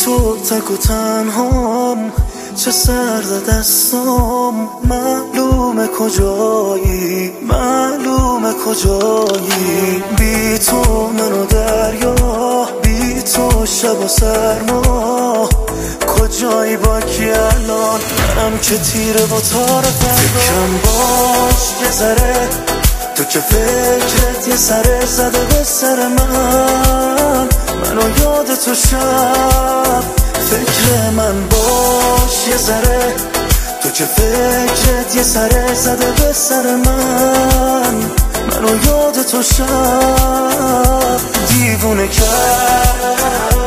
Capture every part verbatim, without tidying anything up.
تو تک و تنهام، چه سرد دستام. معلومه کجایی، معلومه کجایی. بی تو منو دریا، بی تو شب و سرما. کجایی با کی الان؟ منم که تیره و تار فکرم باش یه ذره، تو که فکرت یه سره زده به سر من. منو یاد تو شب، فکر من باش یه ذره، تو که فکرت یه سره زده به سر من. منو یاد تو شب دیوونه کرد.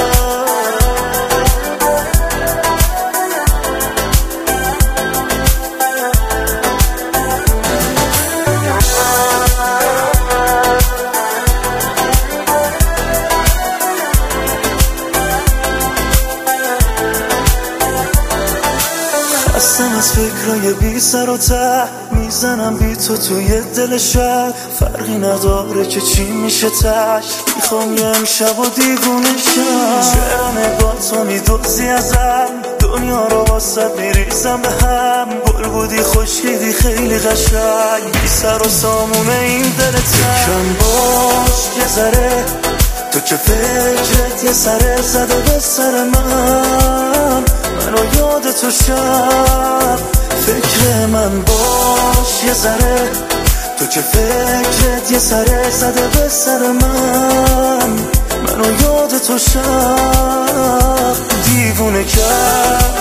خستم از فکرای بی سر و ته، میزنم بی تو توی دل شب. فرقی نداره که چی میشه تش، میخوام یه امشب و دیوونه شم. چرا نگاه تو میدوزی ازم، دنیا رو واسه میریزم به هم. گل بودی خوشیدی خیلی قشنگ، بی سر و سامونه این دل تنگ. باش یه ذره، تو که فکرت یه سره زده به سر من. منو یاد تو شب، فکر من باش یه ذره، تو که فکرت یه سره زده به سر من. منو یاد تو شب دیوونه کرد.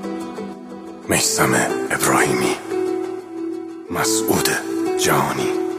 میثم ابراهیمی، مسعود جهانی.